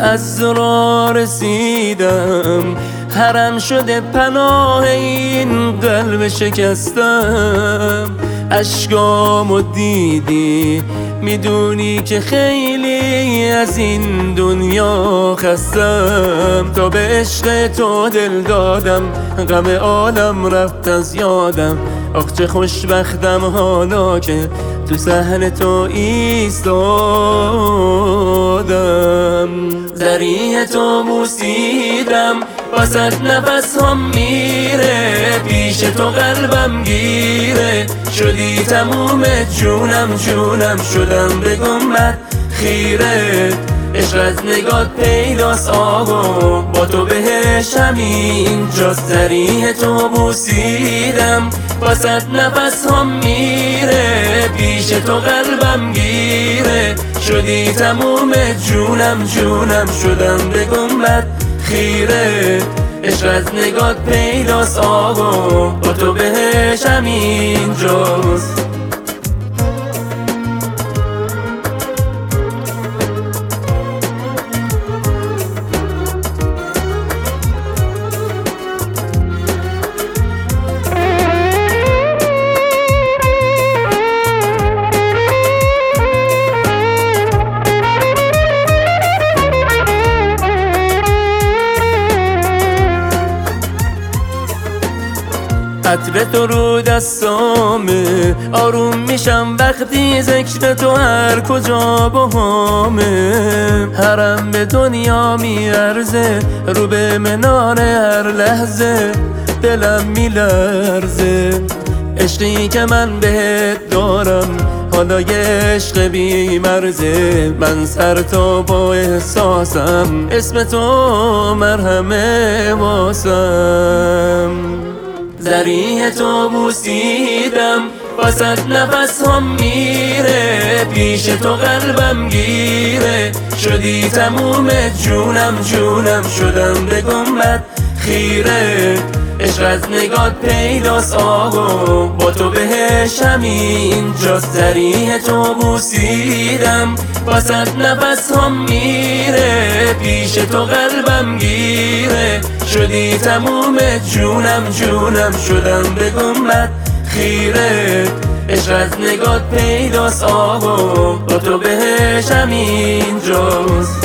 از راه رسیدم، حرم شده پناه این قلب شکستم. اشکامو دیدی میدونی که خیلی از این دنیا خستم. تا به عشق تو دل دادم، غم عالم رفت از یادم. آخ چه خوشبختم حالا که تو صحن تو ایستادم. ذریح تو بوسیدم، واسط نفس هم میره، پیش تو قلبم گیره. شدی تموم جونم جونم، شدم به گنبد خیره. عشق از نگات پیداست آقا، با تو بهش همینجاست. ذریح تو بوسیدم، واسط نفس هم میره، پیش تو قلبم گیره. شدی تموم جونم جونم، شدم به گنبد خیره. عشق از نگات پیداست آقا، با تو بهش همینجاست. عطر تو رو دستامه، آروم میشم وقتی ذکر تو هر کجا باهامه. حرم به دنیا میارزه، رو به مناره هر لحظه دلم میلرزه. عشقی که من بهت دارم حالا یه عشق بی مرزه. من سر تا با احساسم، اسم تو مرهمه واسم. ذریح تو بوسیدم، واسط نفس هم میره، پیش تو قلبم گیره. شدی تموم جونم جونم، شدم به گنبد خیره. عشق از نگات پیداست آقا، با تو بهش همینجاست. ذریح تو بوسیدم، واسط نفس هم میره، پیش تو قلبم گیره. شدی تموم جونم جونم، شدم به گنبد خیره. عشق از نگات پیداست آقا، با تو بهش همینجاست.